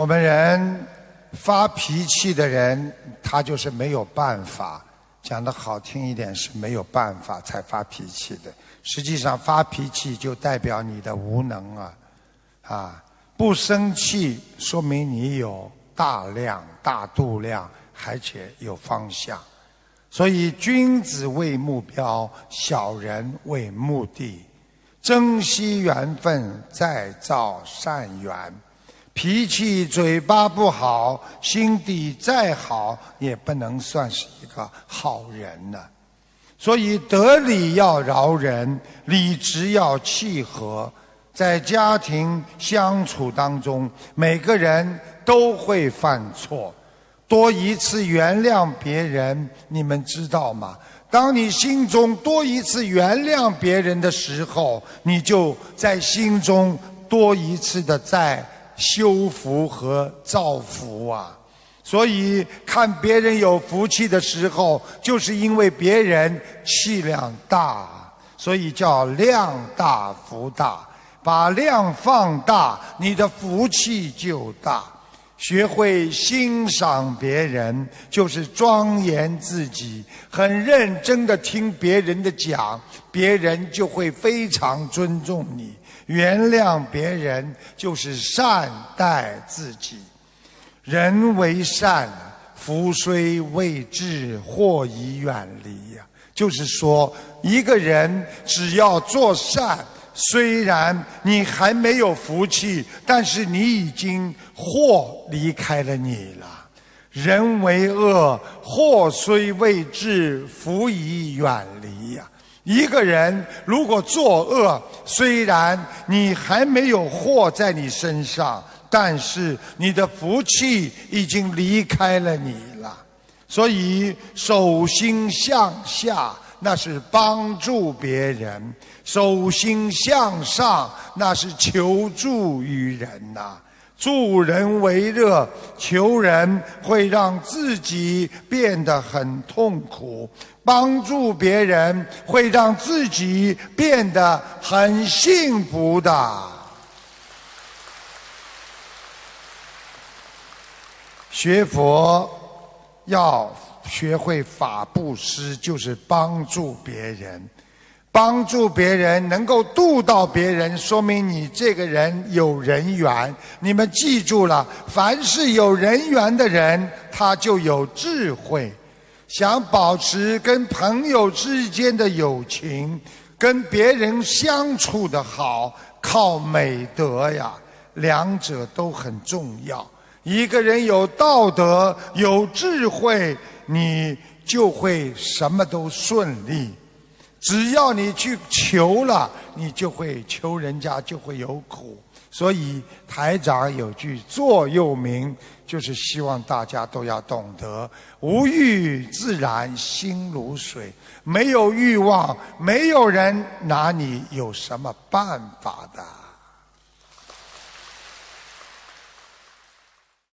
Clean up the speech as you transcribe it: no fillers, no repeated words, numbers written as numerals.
我们人发脾气的人，他就是没有办法，讲得好听一点是没有办法才发脾气的。实际上发脾气就代表你的无能啊，不生气说明你有大量、大度量，而且有方向。所以君子为目标，小人为目的。珍惜缘分，再造善缘。脾气嘴巴不好，心地再好也不能算是一个好人呢。所以得理要饶人，理直要契合。在家庭相处当中，每个人都会犯错，多一次原谅别人，你们知道吗？当你心中多一次原谅别人的时候，你就在心中多一次的在修福和造福啊。所以看别人有福气的时候，就是因为别人气量大，所以叫量大福大。把量放大，你的福气就大。学会欣赏别人，就是庄严自己，很认真地听别人的讲，别人就会非常尊重你。原谅别人，就是善待自己。人为善，福虽未至，祸已远离呀。就是说，一个人只要做善，虽然你还没有福气，但是你已经祸离开了你了。人为恶，祸虽未至，福已远离呀。一个人如果作恶，虽然你还没有祸在你身上，但是你的福气已经离开了你了。所以手心向下，那是帮助别人；手心向上，那是求助于人呐。助人为乐，求人会让自己变得很痛苦，帮助别人会让自己变得很幸福的。学佛要学会法布施，就是帮助别人。帮助别人能够度到别人，说明你这个人有人缘。你们记住了，凡是有人缘的人，他就有智慧。想保持跟朋友之间的友情，跟别人相处的好，靠美德呀，两者都很重要。一个人有道德有智慧，你就会什么都顺利。只要你去求了，你就会求人家就会有苦。所以台长有句座右铭，就是希望大家都要懂得，无欲自然心如水。没有欲望，没有人拿你有什么办法的。